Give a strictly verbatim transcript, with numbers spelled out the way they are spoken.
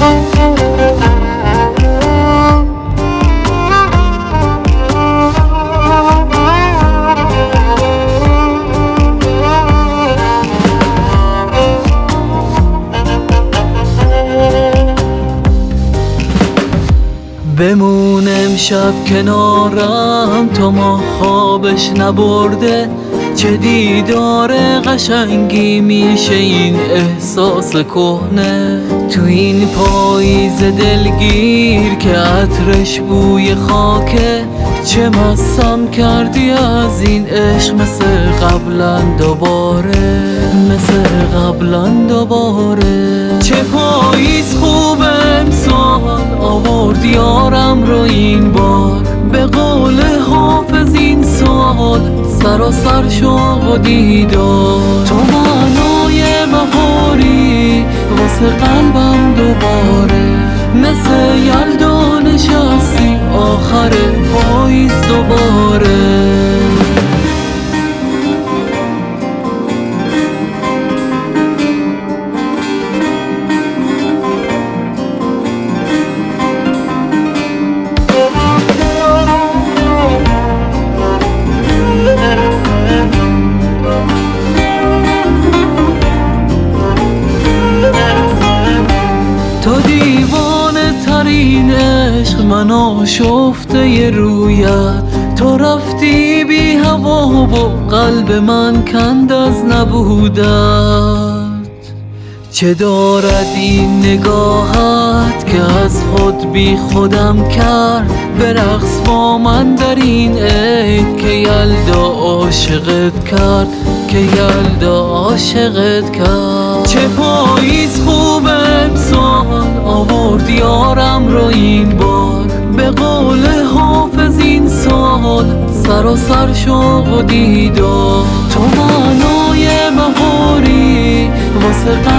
بمون امشب کنارم تا ما خوابش نبرده، چه دیدار قشنگی میشه این احساس کهنه. تو این پاییز دلگیر که عطرش بوی خاکه، چه مستم کردی از این عشق مثل قبلا دوباره، مثل قبلا دوباره. چه پاییز خوبه امسال آورد یارم رو این بار، به قول حافظ این سال سراسر شوق و دیدار. تو معنای بهاری واسه قلبم دوباره، مثل یلدا نشستی آخر پاییز دوباره. تو دیوانه ترین عشق، من آشفته ی رویت. تو رفتی بی هوا و قلب من کند از نبودت. چه دارد این نگاهت که از خود بی خودم کرد، برقص با من در این عید که یلدا عاشقت کرد، که یلدا عاشقت کرد. چه پاییز خوبه امسال آورد یارم رو این بار، به قول حافظ این سال سراسر شوق و دیدار. تو معنای بهاری واسه